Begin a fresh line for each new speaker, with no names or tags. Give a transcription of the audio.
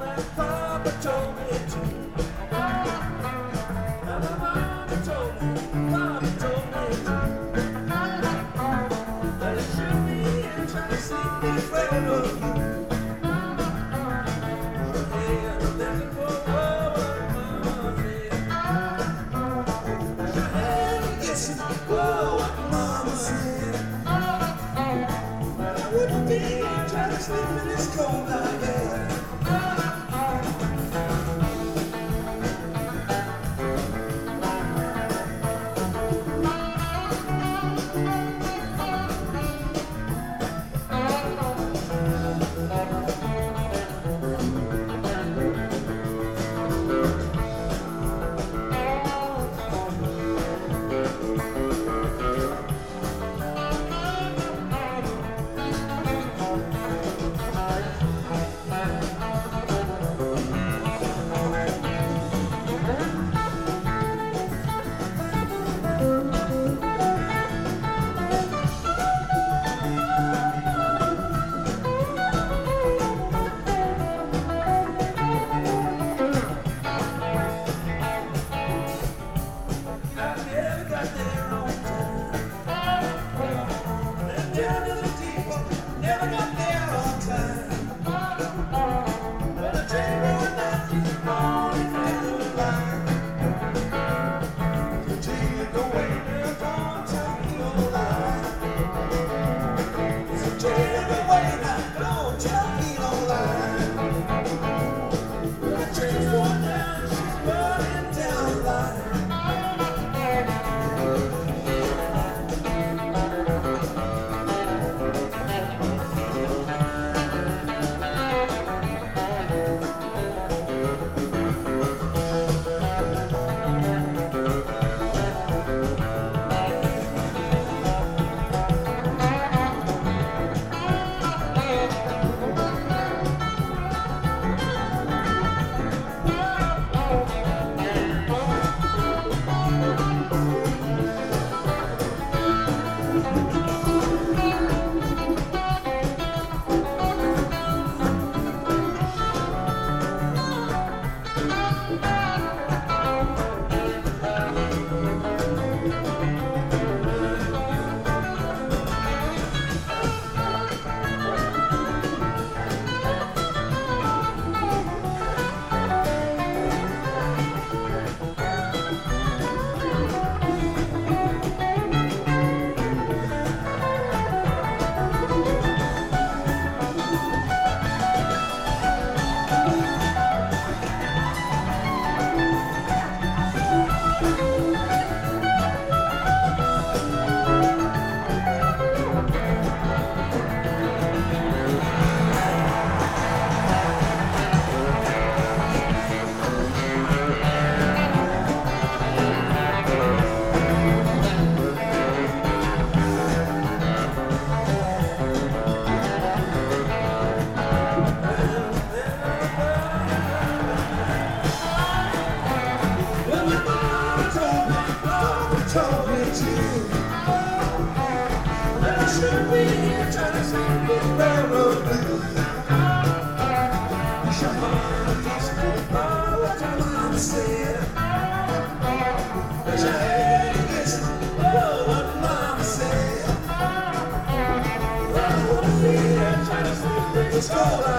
Papa told me to. And my mama told me, Papa told me to. That it should be and try to see me afraid of you. Yeah, I'm looking for what mama said. Your head guessing what mama said. But I wouldn't be trying to sleep in this cold night.
Let's go.